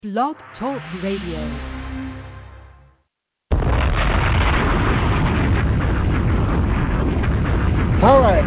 Blog Talk Radio. All right.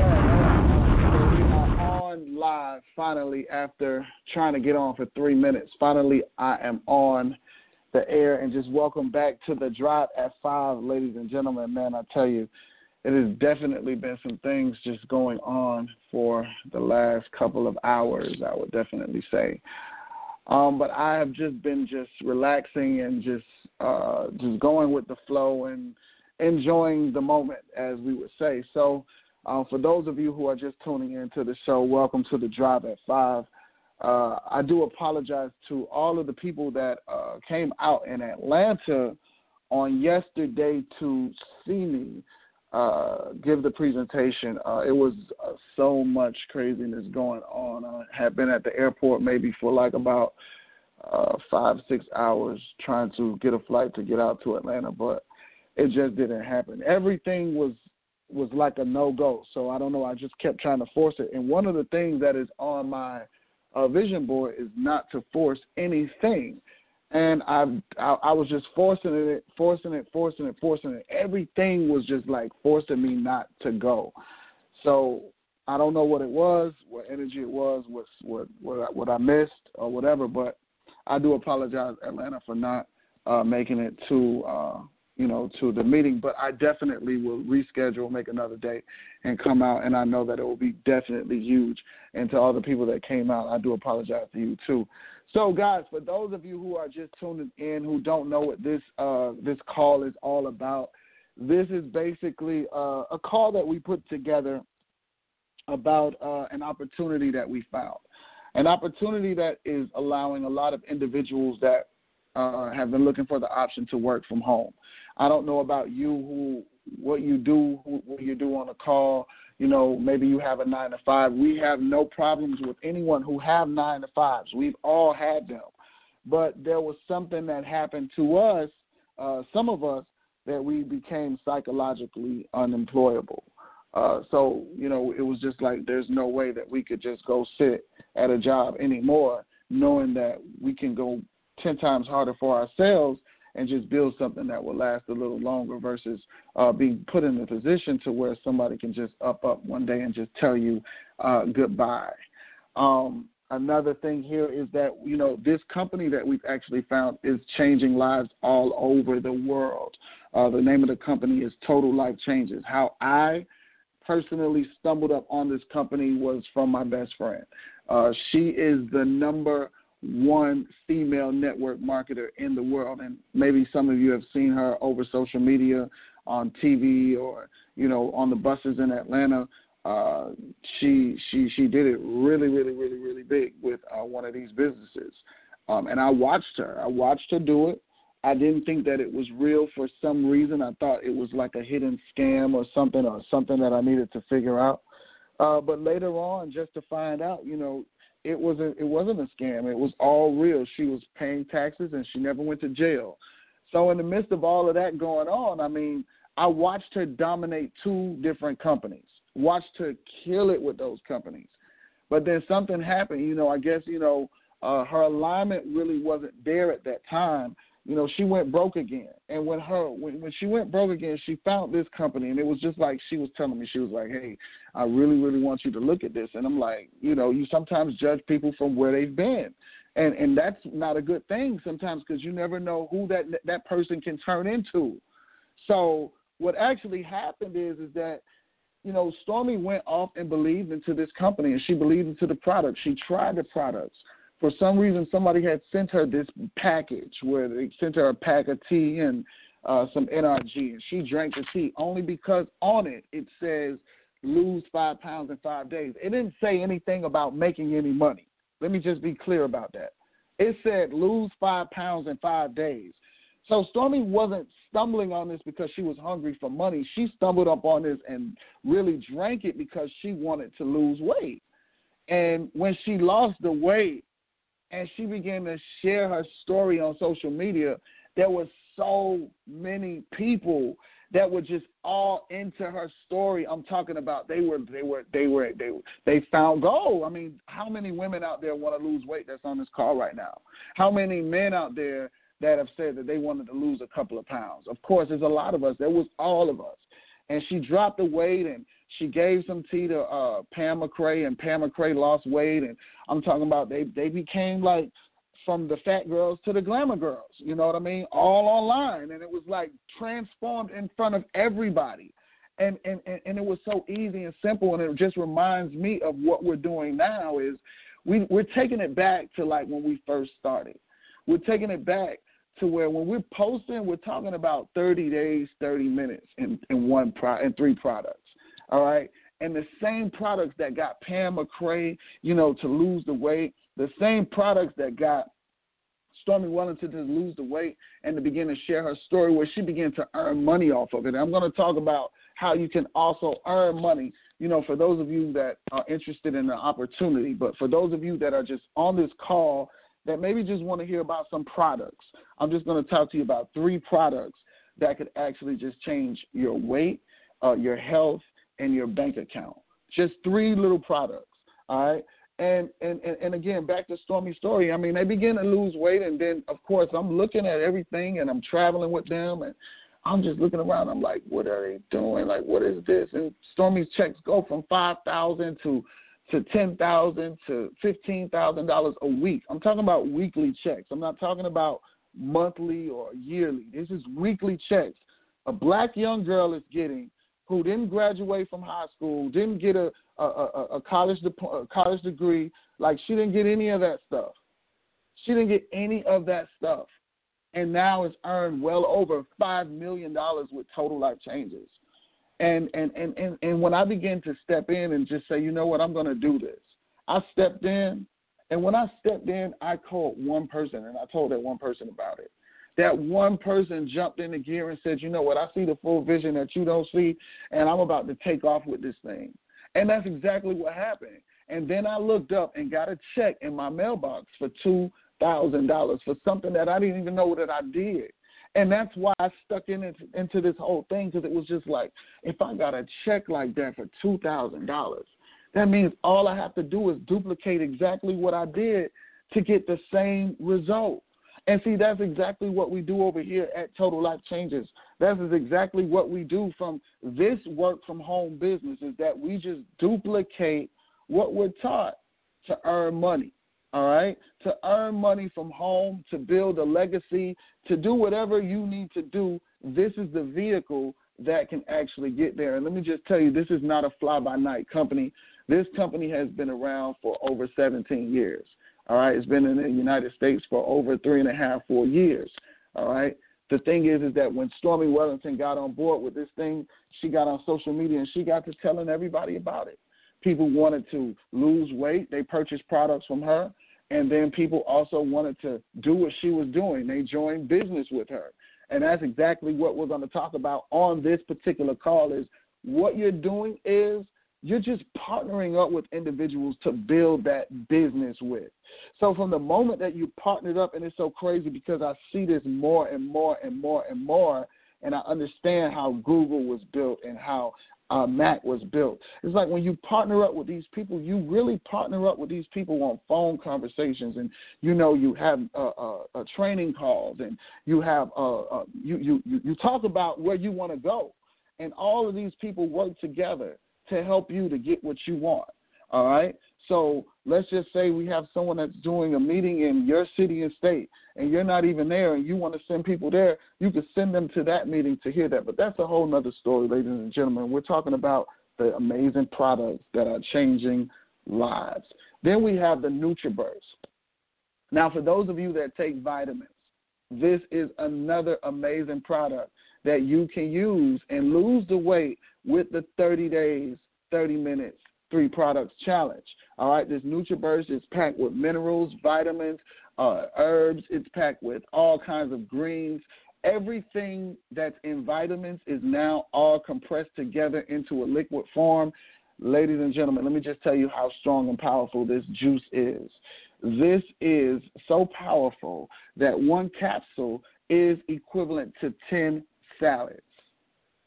So we are on live finally after trying to get on for 3 minutes. Finally, I am on the air, and just welcome back to the Drive at 5, ladies and gentlemen. Man, I tell you, it has definitely been some things just going on for the last couple of hours, I would definitely say. But I have just been relaxing and just going with the flow and enjoying the moment, as we would say. So for those of you who are just tuning into the show, welcome to the Drive at 5. I do apologize to all of the people that came out in Atlanta on yesterday to see me give the presentation. It was so much craziness going on. I had been at the airport maybe for like about 5-6 hours trying to get a flight to get out to Atlanta, but it just didn't happen. Everything was like a no-go. So I don't know. I just kept trying to force it. And one of the things that is on my vision board is not to force anything. And I was just forcing it. Everything was just like forcing me not to go. So I don't know what it was, what energy it was, what I missed or whatever. But I do apologize, Atlanta, for not making it to to the meeting. But I definitely will reschedule, make another date, and come out. And I know that it will be definitely huge. And to all the people that came out, I do apologize to you too. So, guys, for those of you who are just tuning in, who don't know what this call is all about, this is basically a call that we put together about an opportunity that we found, an opportunity that is allowing a lot of individuals that have been looking for the option to work from home. I don't know about you, what you do on a call. You know, maybe you have a 9-to-5. We have no problems with anyone who have 9-to-5s. We've all had them. But there was something that happened to us, some of us, that we became psychologically unemployable. So, it was just like there's no way that we could just go sit at a job anymore, knowing that we can go 10 times harder for ourselves and just build something that will last a little longer versus being put in a position to where somebody can just up one day and just tell you goodbye. Another thing here is that, this company that we've actually found is changing lives all over the world. The name of the company is Total Life Changes. How I personally stumbled up on this company was from my best friend. She is the number one female network marketer in the world, and maybe some of you have seen her over social media, on TV, or on the buses in Atlanta. She did it really, really, really, really big with one of these businesses, and I watched her do it. I didn't think that it was real for some reason. I thought it was like a hidden scam or something that I needed to figure out. But later on, just to find out, it wasn't a scam. It was all real. She was paying taxes, and she never went to jail. So in the midst of all of that going on, I watched her dominate 2 different companies, watched her kill it with those companies. But then something happened. I guess, her alignment really wasn't there at that time. She went broke again. And when she went broke again, she found this company, and it was just like she was telling me, she was like, hey, I really, really want you to look at this. And I'm like, you sometimes judge people from where they've been. And that's not a good thing sometimes, because you never know who that person can turn into. So what actually happened is that, Stormy went off and believed into this company, and she believed into the product. She tried the products. For some reason, somebody had sent her this package where they sent her a pack of tea and some NRG, and she drank the tea only because on it says lose 5 pounds in 5 days. It didn't say anything about making any money. Let me just be clear about that. It said lose 5 pounds in 5 days. So Stormy wasn't stumbling on this because she was hungry for money. She stumbled up on this and really drank it because she wanted to lose weight. And when she lost the weight, and she began to share her story on social media, there were so many people that were just all into her story. I'm talking about they found gold. I mean, how many women out there want to lose weight that's on this call right now? How many men out there that have said that they wanted to lose a couple of pounds? Of course, there's a lot of us. There was all of us. And she dropped the weight, and she gave some tea to Pam McCray, and Pam McCray lost weight. And I'm talking about they became like from the fat girls to the glamour girls, you know what I mean? All online. And it was like transformed in front of everybody. And it was so easy and simple. And it just reminds me of what we're doing now is we're taking it back to like when we first started. We're taking it back to where when we're posting, we're talking about 30 days, 30 minutes in 3 products. All right. And the same products that got Pam McCray, you know, to lose the weight, the same products that got Stormy Wellington to lose the weight and to begin to share her story where she began to earn money off of it. And I'm going to talk about how you can also earn money, you know, for those of you that are interested in the opportunity. But for those of you that are just on this call that maybe just want to hear about some products, I'm just going to talk to you about 3 products that could actually just change your weight, your health, and your bank account. Just 3 little products, all right? And again, back to Stormy's story, I mean, they begin to lose weight, and then, of course, I'm looking at everything, and I'm traveling with them, and I'm just looking around. I'm like, what are they doing? Like, what is this? And Stormy's checks go from $5,000 to $10,000 to $15,000 a week. I'm talking about weekly checks. I'm not talking about monthly or yearly. This is weekly checks. A black young girl is getting who didn't graduate from high school, didn't get a college degree. Like, she didn't get any of that stuff. She didn't get any of that stuff. And now it's earned well over $5 million with Total Life Changes. And when I began to step in and just say, you know what, I'm going to do this, I stepped in. And when I stepped in, I called one person, and I told that one person about it. That one person jumped into gear and said, you know what, I see the full vision that you don't see, and I'm about to take off with this thing. And that's exactly what happened. And then I looked up and got a check in my mailbox for $2,000 for something that I didn't even know that I did. And that's why I stuck into this whole thing, because it was just like, if I got a check like that for $2,000, that means all I have to do is duplicate exactly what I did to get the same result. And see, that's exactly what we do over here at Total Life Changes. That is exactly what we do from this work from home business, is that we just duplicate what we're taught to earn money, all right? To earn money from home, to build a legacy, to do whatever you need to do. This is the vehicle that can actually get there. And let me just tell you, this is not a fly-by-night company. This company has been around for over 17 years. All right, it's been in the United States for over 3.5, 4 years. All right. The thing is that when Stormy Wellington got on board with this thing, she got on social media and she got to telling everybody about it. People wanted to lose weight. They purchased products from her. And then people also wanted to do what she was doing. They joined business with her. And that's exactly what we're going to talk about on this particular call is what you're doing is you're just partnering up with individuals to build that business with. So from the moment that you partnered up, and it's so crazy because I see this more and more and more and more, and I understand how Google was built and how Mac was built. It's like when you partner up with these people, you really partner up with these people on phone conversations, and you know you have training calls, and you have you talk about where you want to go, and all of these people work together to help you to get what you want, all right? So let's just say we have someone that's doing a meeting in your city and state, and you're not even there, and you want to send people there, you can send them to that meeting to hear that. But that's a whole nother story, ladies and gentlemen. We're talking about the amazing products that are changing lives. Then we have the NutriBurst. Now, for those of you that take vitamins, this is another amazing product that you can use and lose the weight with the 30 days, 30 minutes, 3 products challenge. All right, this NutriBurst is packed with minerals, vitamins, herbs. It's packed with all kinds of greens. Everything that's in vitamins is now all compressed together into a liquid form. Ladies and gentlemen, let me just tell you how strong and powerful this juice is. This is so powerful that one capsule is equivalent to 10 salads.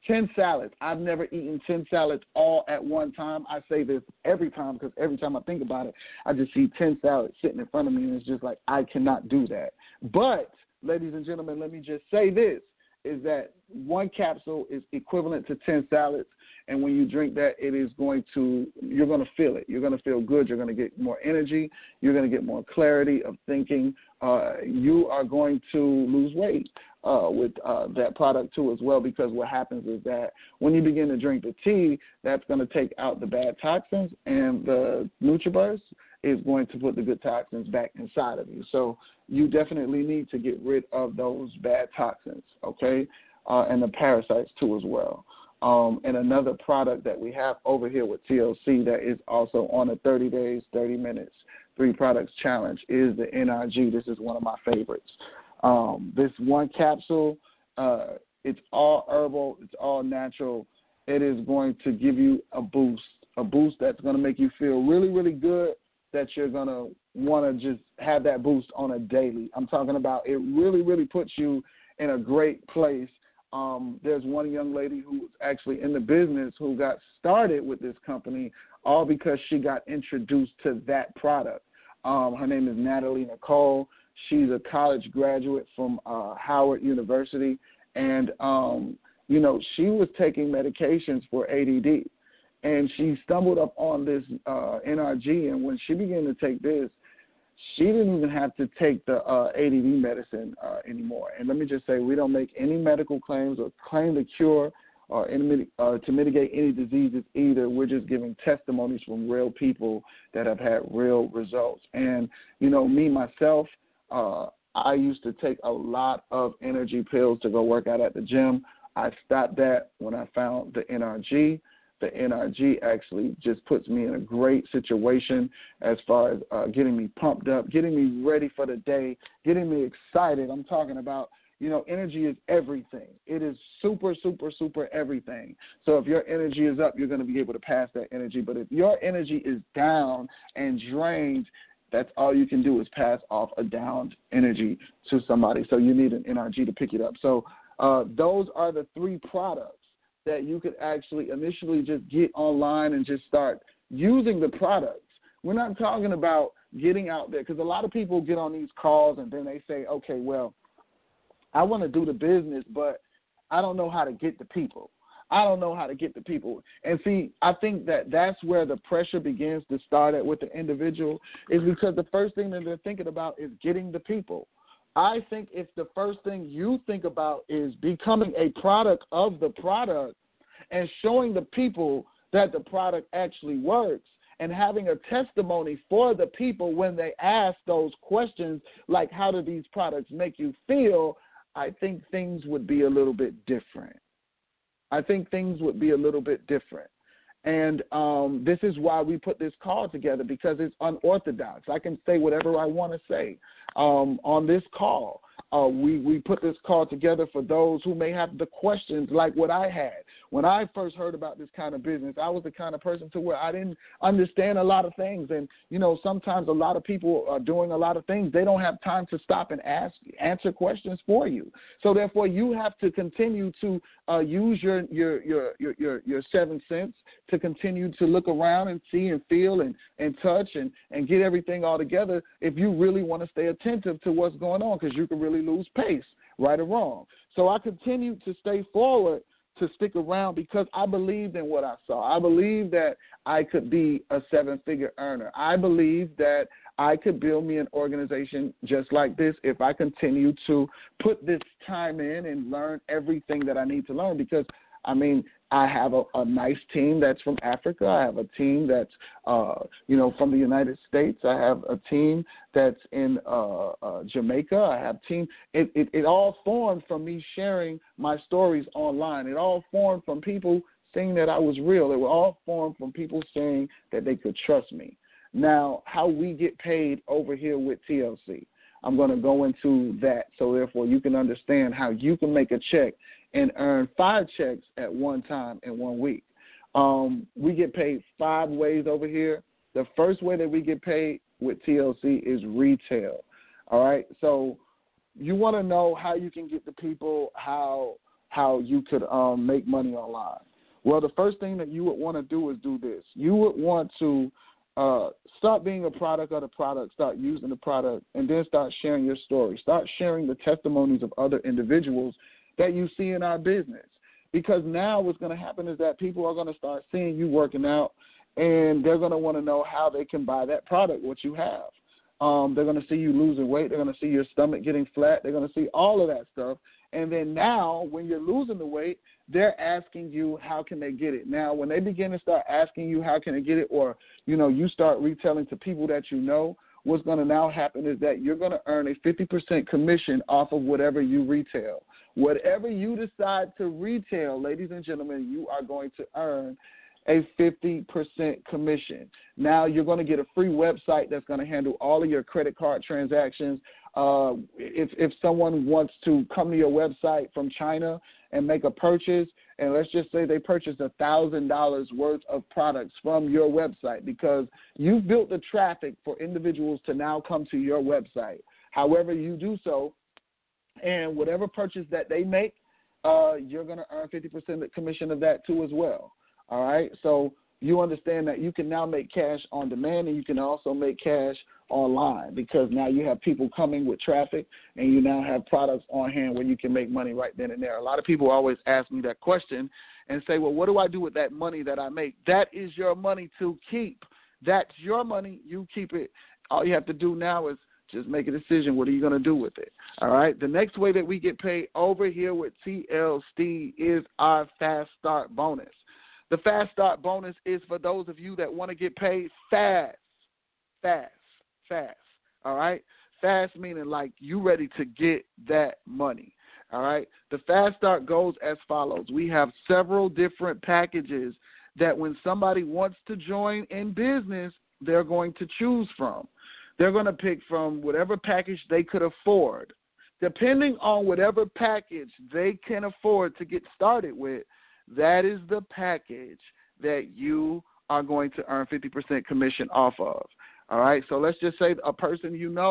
10 salads. I've never eaten 10 salads all at one time. I say this every time because every time I think about it, I just see 10 salads sitting in front of me, and it's just like I cannot do that. But, ladies and gentlemen, let me just say this, is that one capsule is equivalent to 10 salads, and when you drink that, you're going to feel it. You're going to feel good. You're going to get more energy. You're going to get more clarity of thinking. You are going to lose weight with that product too as well, because what happens is that when you begin to drink the tea, that's going to take out the bad toxins, and the NutriBurst is going to put the good toxins back inside of you. So you definitely need to get rid of those bad toxins, okay, and the parasites too as well. And another product that we have over here with TLC that is also on a 30 days, 30 minutes, 3 products challenge is the NRG. This is one of my favorites. This one capsule, it's all herbal, it's all natural. It is going to give you a boost that's going to make you feel really, really good, that you're going to want to just have that boost on a daily. I'm talking about it really, really puts you in a great place. There's one young lady who's actually in the business who got started with this company all because she got introduced to that product. Her name is Natalie Nicole. She's a college graduate from Howard University, and, she was taking medications for ADD, and she stumbled up on this NRG, and when she began to take this, she didn't even have to take the ADD medicine anymore. And let me just say, we don't make any medical claims or claim to cure or to mitigate any diseases either. We're just giving testimonies from real people that have had real results. And, me, myself, I used to take a lot of energy pills to go work out at the gym. I stopped that when I found the NRG. The NRG actually just puts me in a great situation as far as getting me pumped up, getting me ready for the day, getting me excited. I'm talking about, energy is everything. It is super, super, super everything. So if your energy is up, you're going to be able to pass that energy. But if your energy is down and drained, that's all you can do is pass off a downed energy to somebody. So you need an NRG to pick it up. So those are the 3 products that you could actually initially just get online and just start using the products. We're not talking about getting out there, because a lot of people get on these calls and then they say, okay, well, I want to do the business, but I don't know how to get the people. I don't know how to get the people. And see, I think that that's where the pressure begins to start at with the individual, is because the first thing that they're thinking about is getting the people. I think if the first thing you think about is becoming a product of the product and showing the people that the product actually works and having a testimony for the people when they ask those questions like, how do these products make you feel, I think things would be a little bit different. And this is why we put this call together, because it's unorthodox. I can say whatever I want to say on this call. We put this call together for those who may have the questions like what I had. When I first heard about this kind of business, I was the kind of person to where I didn't understand a lot of things. And, sometimes a lot of people are doing a lot of things. They don't have time to stop and answer questions for you. So therefore, you have to continue to use your 7 sense to continue to look around and see and feel and touch and get everything all together if you really want to stay attentive to what's going on, because you can really lose pace, right or wrong. So I continue to stay forward, to stick around, because I believed in what I saw. I believed that I could be a 7-figure earner. I believed that I could build me an organization just like this if I continue to put this time in and learn everything that I need to learn, because, I have a nice team that's from Africa. I have a team that's, from the United States. I have a team that's in Jamaica. I have team. It all formed from me sharing my stories online. It all formed from people saying that I was real. It all formed from people saying that they could trust me. Now, how we get paid over here with TLC, I'm going to go into that, so therefore you can understand how you can make a check and earn 5 checks at one time in 1 week. We get paid 5 ways over here. The first way that we get paid with TLC is retail. All right, so you want to know how you can get the people, how how you could make money online. Well, the first thing that you would want to do is do this. You would want to start being a product of the product, start using the product, and then start sharing your story. Start sharing the testimonies of other individuals that you see in our business. Because now what's going to happen is that people are going to start seeing you working out, and they're going to want to know how they can buy that product, what you have. They're going to see you losing weight. They're going to see your stomach getting flat. They're going to see all of that stuff. And then now when you're losing the weight, they're asking you how can they get it. Now, when they begin to start asking you how can they get it, or, you start retailing to people that you know, what's going to now happen is that you're going to earn a 50% commission off of whatever you retail. Whatever you decide to retail, ladies and gentlemen, you are going to earn a 50% commission. Now you're going to get a free website that's going to handle all of your credit card transactions. If someone wants to come to your website from China and make a purchase, and let's just say they purchased $1,000 worth of products from your website because you've built the traffic for individuals to now come to your website. However you do so, and whatever purchase that they make, you're going to earn 50% commission of that too as well. All right, so you understand that you can now make cash on demand, and you can also make cash online because now you have people coming with traffic, and you now have products on hand where you can make money right then and there. A lot of people always ask me that question and say, well, what do I do with that money that I make? That is your money to keep. That's your money. You keep it. All you have to do now is just make a decision. What are you going to do with it? All right. The next way that we get paid over here with TLC is our Fast Start bonus. The Fast Start bonus is for those of you that want to get paid fast. All right. Fast meaning like you ready to get that money. All right. The Fast Start goes as follows. We have several different packages that when somebody wants to join in business, they're going to choose from. They're going to pick from whatever package they could afford. Depending on whatever package they can afford to get started with, that is the package that you are going to earn 50% commission off of. All right, so let's just say a person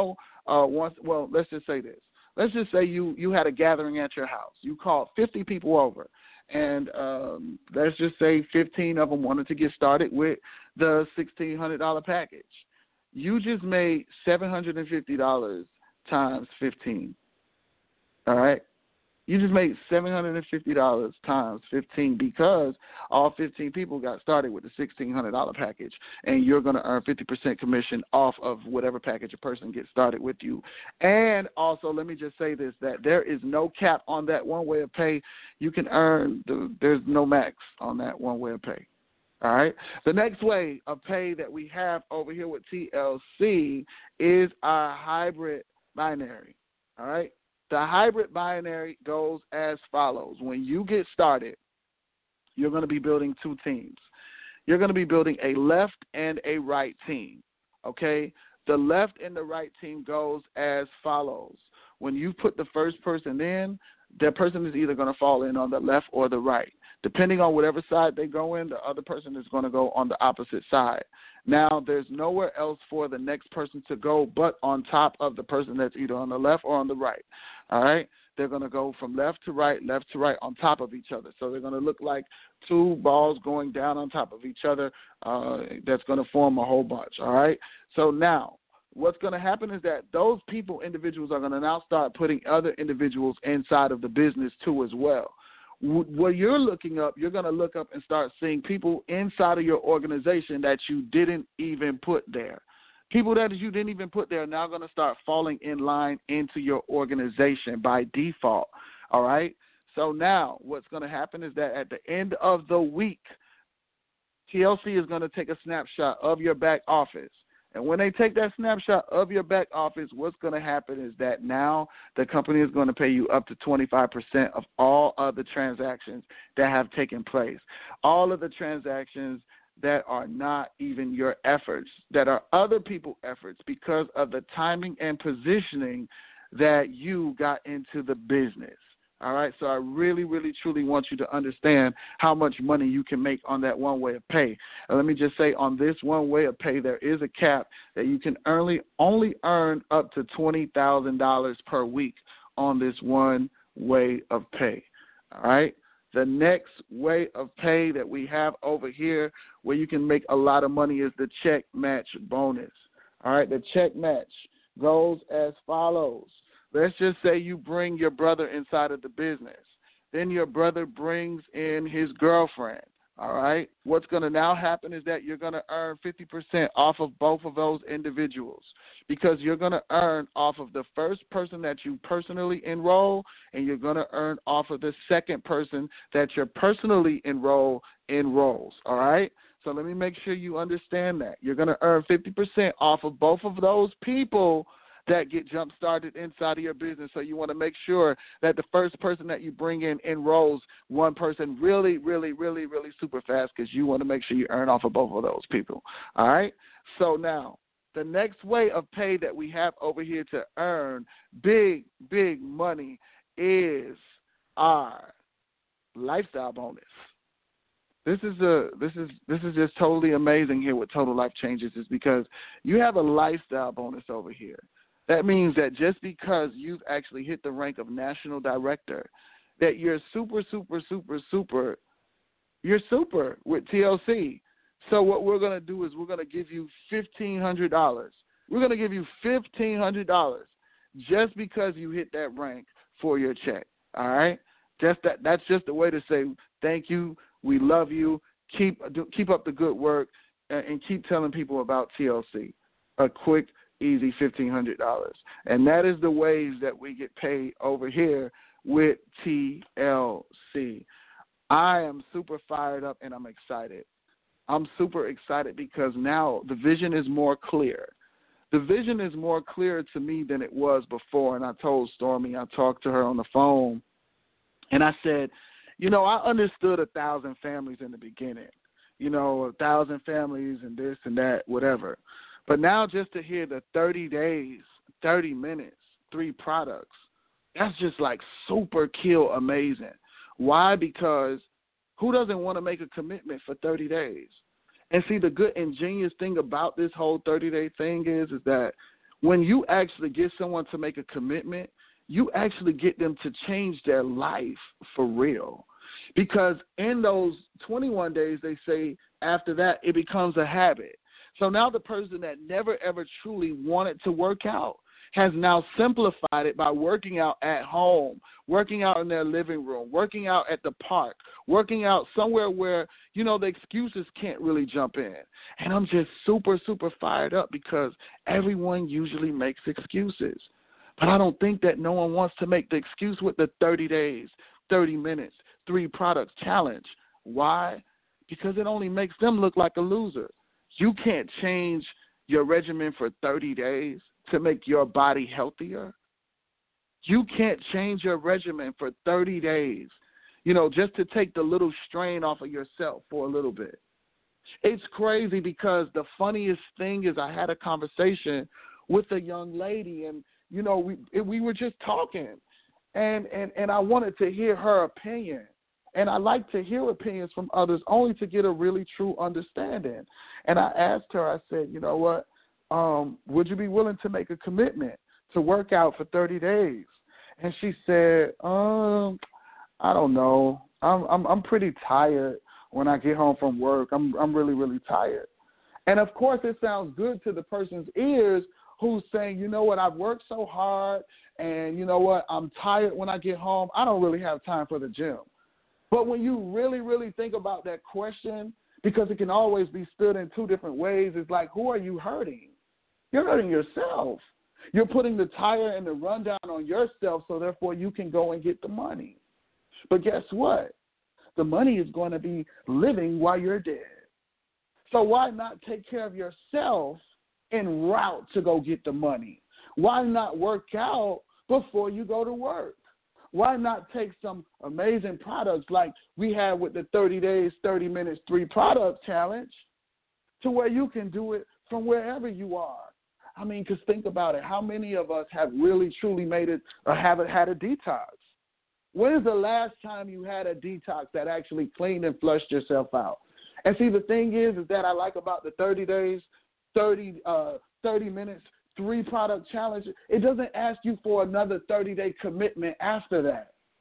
let's just say this. Let's just say you had a gathering at your house. You called 50 people over, and let's just say 15 of them wanted to get started with the $1,600 package. You just made $750 times 15. All right? You just made $750 times 15 because all 15 people got started with the $1,600 package, and you're going to earn 50% commission off of whatever package a person gets started with you. And also, let me just say this, that there is no cap on that one way of pay. You can earn, there's no max on that one way of pay. All right. The next way of pay that we have over here with TLC is our hybrid binary. All right. The hybrid binary goes as follows. When you get started, you're going to be building two teams. You're going to be building a left and a right team. Okay. The left and the right team goes as follows. When you put the first person in, that person is either going to fall in on the left or the right. Depending on whatever side they go in, the other person is going to go on the opposite side. Now, there's nowhere else for the next person to go but on top of the person that's either on the left or on the right. All right? They're going to go from left to right on top of each other. So they're going to look like two balls going down on top of each other. That's going to form a whole bunch. All right? So now, what's going to happen is that those individuals are going to now start putting other individuals inside of the business too as well. What you're looking up, you're going to look up and start seeing people inside of your organization that you didn't even put there. People that you didn't even put there are now going to start falling in line into your organization by default. All right? So now what's going to happen is that at the end of the week, TLC is going to take a snapshot of your back office. And when they take that snapshot of your back office, what's going to happen is that now the company is going to pay you up to 25% of all of the transactions that have taken place. All of the transactions that are not even your efforts, that are other people's efforts because of the timing and positioning that you got into the business. All right, so I really, really, truly want you to understand how much money you can make on that one way of pay. And let me just say, on this one way of pay, there is a cap that you can only earn up to $20,000 per week on this one way of pay. All right? The next way of pay that we have over here where you can make a lot of money is the check match bonus. All right? The check match goes as follows. Let's just say you bring your brother inside of the business. Then your brother brings in his girlfriend. All right? What's going to now happen is that you're going to earn 50% off of both of those individuals because you're going to earn off of the first person that you personally enroll, and you're going to earn off of the second person that your personally enrolls. All right? So let me make sure you understand that. You're going to earn 50% off of both of those people that get jump-started inside of your business. So you want to make sure that the first person that you bring in enrolls one person really, really, really, really super fast because you want to make sure you earn off of both of those people. All right? So now, the next way of pay that we have over here to earn big, big money is our lifestyle bonus. This is just totally amazing here with Total Life Changes is because you have a lifestyle bonus over here. That means that just because you've actually hit the rank of national director, that you're super with TLC. So what we're going to do is we're going to give you $1,500. We're going to give you $1,500 just because you hit that rank for your check. All right? That's just a way to say thank you, we love you, keep up the good work, and keep telling people about TLC. A quick, easy $1,500. And that is the ways that we get paid over here with TLC. I am super fired up and I'm excited. I'm super excited because now the vision is more clear. The vision is more clear to me than it was before. And I told Stormy, I talked to her on the phone, and I said, I understood 1,000 families in the beginning. 1,000 families and this and that, whatever. But now just to hear the 30 days, 30 minutes, 3 products, that's just like super kill amazing. Why? Because who doesn't want to make a commitment for 30 days? And see, the good ingenious thing about this whole 30-day thing is that when you actually get someone to make a commitment, you actually get them to change their life for real. Because in those 21 days, they say after that, it becomes a habit. So now the person that never, ever truly wanted to work out has now simplified it by working out at home, working out in their living room, working out at the park, working out somewhere where, the excuses can't really jump in. And I'm just super fired up because everyone usually makes excuses. But I don't think that no one wants to make the excuse with the 30 days, 30 minutes, 3 products challenge. Why? Because it only makes them look like a loser. You can't change your regimen for 30 days to make your body healthier. You can't change your regimen for 30 days, just to take the little strain off of yourself for a little bit. It's crazy because the funniest thing is I had a conversation with a young lady, and, we were just talking, and I wanted to hear her opinion. And I like to hear opinions from others only to get a really true understanding. And I asked her, I said, you know what, would you be willing to make a commitment to work out for 30 days? And she said, I don't know. I'm pretty tired when I get home from work. I'm really, really tired. And, of course, it sounds good to the person's ears who's saying, you know what, I've worked so hard, and you know what, I'm tired when I get home. I don't really have time for the gym. But when you really, really think about that question, because it can always be stood in 2 different ways, it's like, who are you hurting? You're hurting yourself. You're putting the tire and the rundown on yourself, so therefore you can go and get the money. But guess what? The money is going to be living while you're dead. So why not take care of yourself en route to go get the money? Why not work out before you go to work? Why not take some amazing products like we have with the 30 days, 30 minutes, 3 product challenge to where you can do it from wherever you are? I mean, because think about it. How many of us have really, truly made it or haven't had a detox? When is the last time you had a detox that actually cleaned and flushed yourself out? And see, the thing is that I like about the 30 days, 30 minutes, 3 product challenge, it doesn't ask you for another 30-day commitment after that.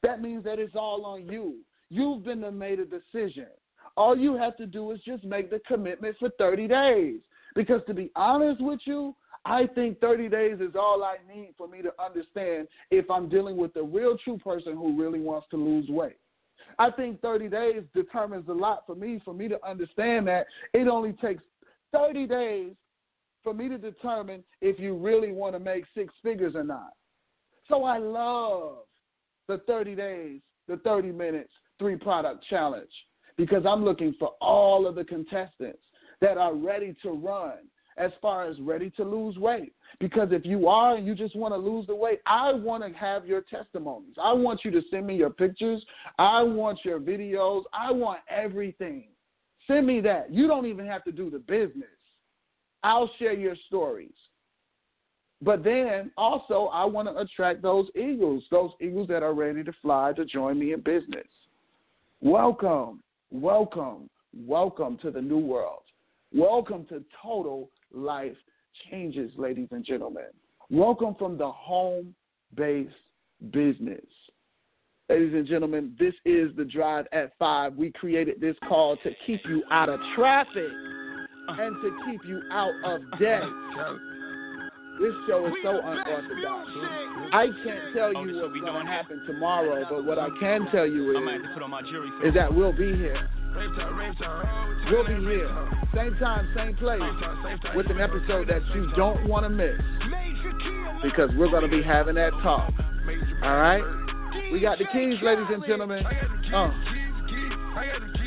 that means that it's all on you. You've been made a decision. All you have to do is just make the commitment for 30 days. Because to be honest with you, I think 30 days is all I need for me to understand if I'm dealing with a real true person who really wants to lose weight. I think 30 days determines a lot for me to understand that it only takes 30 days for me to determine if you really want to make 6 figures or not. So I love the 30 days, the 30 minutes, 3-product challenge, because I'm looking for all of the contestants that are ready to run as far as ready to lose weight. Because if you are and you just want to lose the weight, I want to have your testimonies. I want you to send me your pictures. I want your videos. I want everything. Send me that. You don't even have to do the business. I'll share your stories. But then also I want to attract those eagles that are ready to fly to join me in business. Welcome, welcome, welcome to the new world. Welcome to Total Life Changes, ladies and gentlemen. Welcome from the home-based business. Ladies and gentlemen, this is the Drive at 5. We created this call to keep you out of traffic and to keep you out of debt. This show is so unorthodox. I can't tell you what's going to happen tomorrow, but what I can tell you is that we'll be here. We'll be here, same time, same place, with an episode that you don't want to miss, because we're going to be having that talk. All right? We got the keys, ladies and gentlemen.